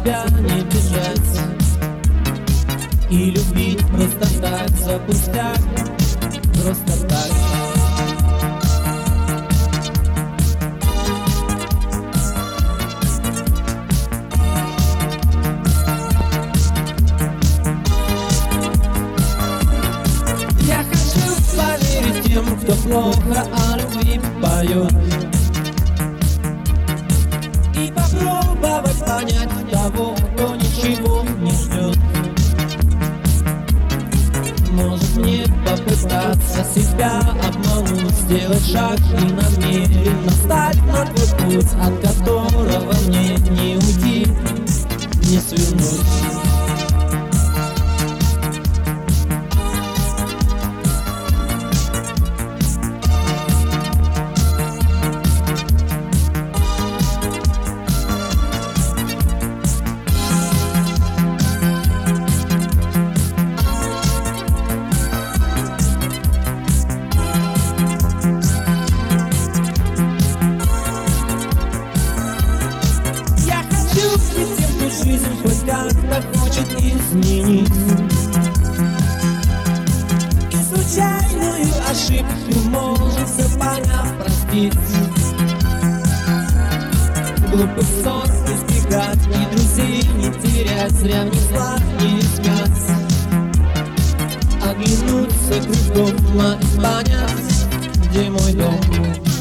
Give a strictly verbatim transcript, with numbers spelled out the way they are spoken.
себя не бежать и любить просто так, за пустяк, просто так. Я хочу поверить тем, кто плохо о любви поет, и попробовать понять того, кто ничего не ждет. Может мне попытаться себя обмануть, сделать шаг и намеренно встать на твой путь, от которого мне не уйти, не свернуть. Жизнь хоть как-то хочет изменить, и случайную ошибку может, все поняв, простить. Глупых ссор избегать и друзей не терять, зря ни слов не искать, оглянуться кругом и понять, где мой дом.